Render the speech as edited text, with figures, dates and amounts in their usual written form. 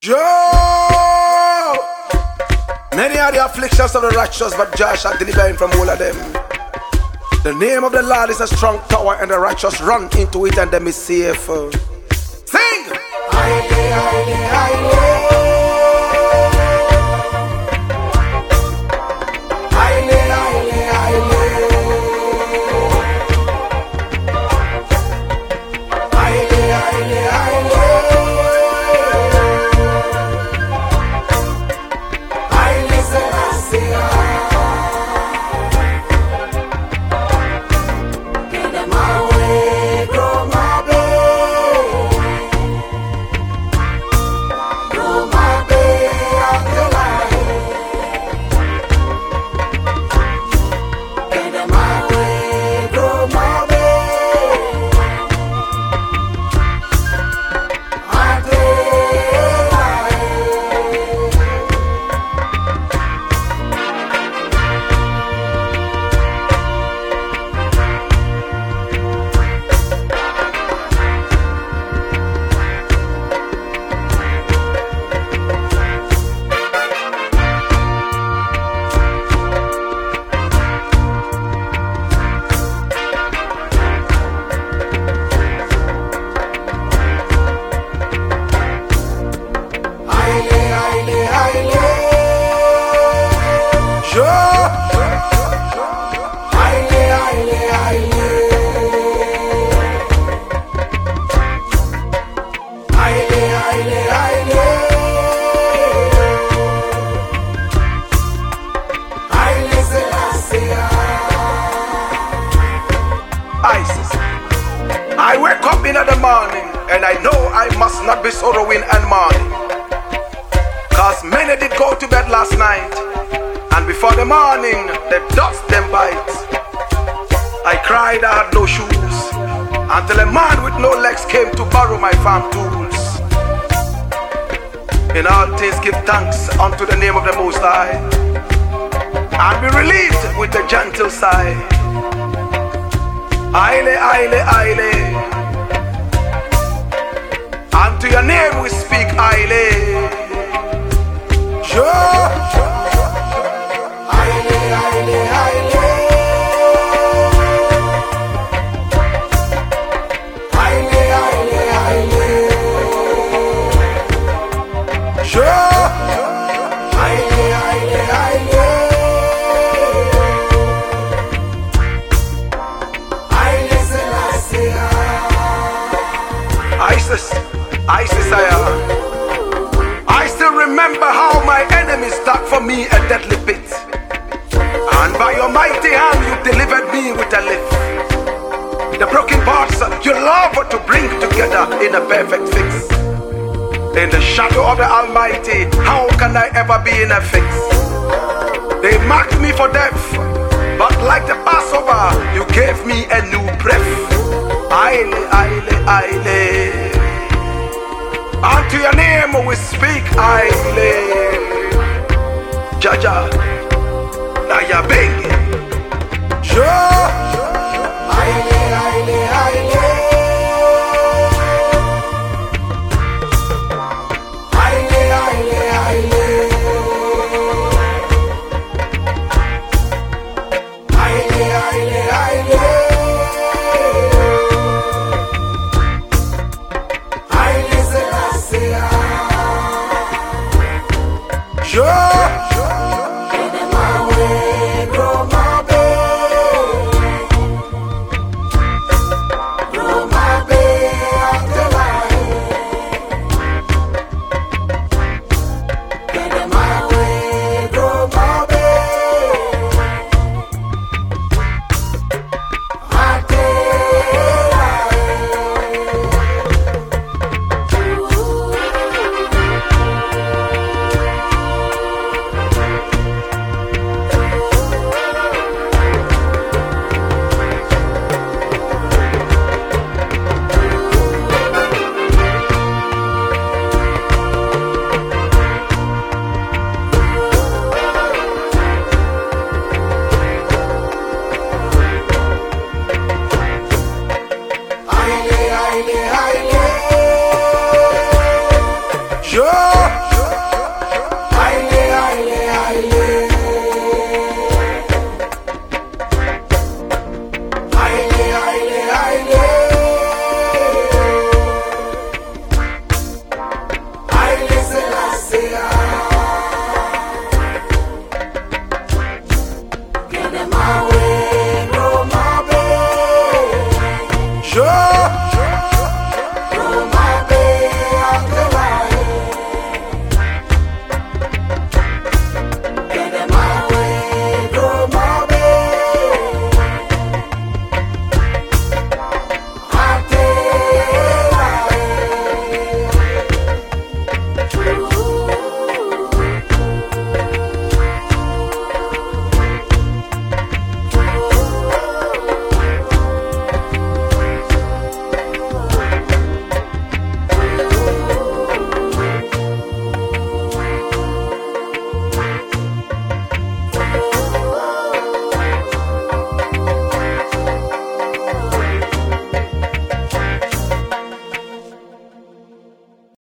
Joe! Many are the afflictions of the righteous, but Jah shall deliver him from all of them. The name of the Lord is a strong tower, and the righteous run into it, and them is safe. Sing! Aile, aile, aile. I wake up in the morning, and I know I must not be sorrowing and mourning, cause many did go to bed last night, and before the morning, the dust them bites. I cried, I had no shoes, until a man with no legs came to borrow my farm tools. In all things give thanks unto the name of the Most High, and be relieved with a gentle sigh. Aile, aile, aile. Unto your name we speak, aile. Sure. Aile, aile, aile. Aile, aile, aile. Sure. Aile, aile, aile. ISIS, I still remember how my enemies dug for me a deadly pit, and by your mighty hand you delivered me with a lift. The broken parts you love to bring together in a perfect fix. In the shadow of the Almighty, how can I ever be in a fix? They marked me for death, but like the Passover, you gave me a new breath. Aile, aile, aile. Unto your name we speak, aile. Jaja, Naya Bengi. Sure. Aile, aile, aile. Aile, aile, aile. Aile, aile, aile. Sure. Haile, haile, haile. Haile, haile, haile. Haile Selassie.